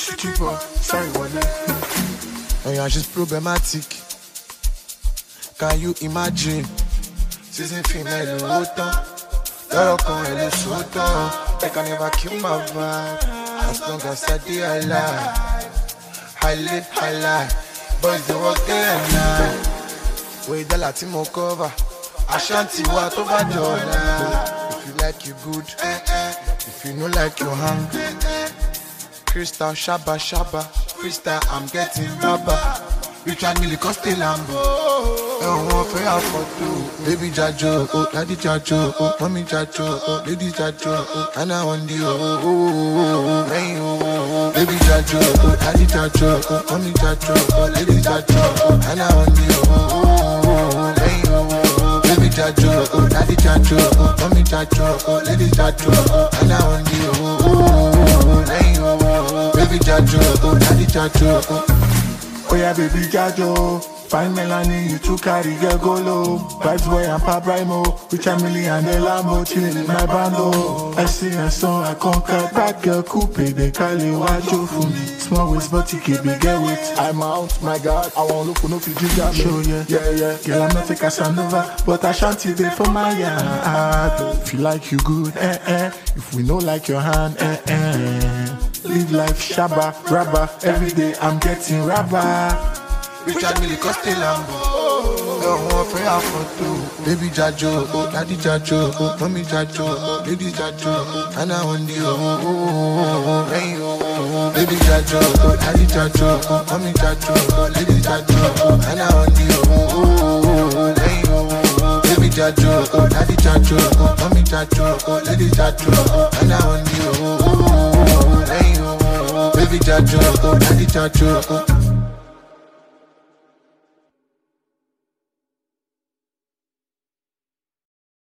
Chipo, sorry, what? Oh yeah, she's problematic. Can you imagine? Season female, autant. Elle est soudain. They can never kill my vibe. As long as I stay alive. I live high life. Boys, they work day and night. Wait, the Latimo cover. Ashanti, what over dollar? If you like, you good. If you know, like, you hang. Crystal, Shabba, Shabba. Crystal, I'm getting rubber. Richard Millie, Costa Lambo. Oh, for your photo. Baby Jajo, oh, daddy Jajo, oh, mommy Jajo, oh, lady Jajo, oh, and I want you, oh, baby Jajo, oh, daddy Jajo, oh, mommy Jajo, oh, lady Jajo, oh, and I want you, baby Jajo, oh, daddy Jajo, oh, mommy Jajo, oh, lady Jajo, oh, and I want you, baby Jajo, oh, daddy Jajo, oh. Oh yeah, baby Jajo, fine Melanie, you too carry girl go low. Vibes boy and Pop Rhymo, Rich Emily and the Lambo, chilling in my bando. I see a song, I conquer that girl coupe, they call it Wajo for me. Small waist but you keep big get with. I'm out, my God, I won't look for no Fiji show, yeah. Girl, I'm not a Casanova, but I shan't there for my yard. If you like you good, if we know like your hand, Live life shabba, rabba. Every day I'm getting rabba. Richard Millie, Costa Lambo. Oh, for your photo. Baby Jajo, oh, daddy Jajo, oh, mommy Jajo, oh, lady Jajo, oh, and I want you, baby Jajo, oh, daddy Jajo, oh, mommy Jajo, oh, lady Jajo, oh, and I want you, baby Jajo, oh, daddy Jajo, oh, mommy Jajo, oh, lady Jajo, oh, and I want you, baby Jajo, oh, daddy Jajo, oh.